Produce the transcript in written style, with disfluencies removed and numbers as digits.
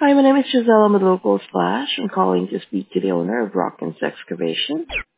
Hi, my name is Gisela with Local Splash. I'm calling to speak to the owner of Rockins Excavation.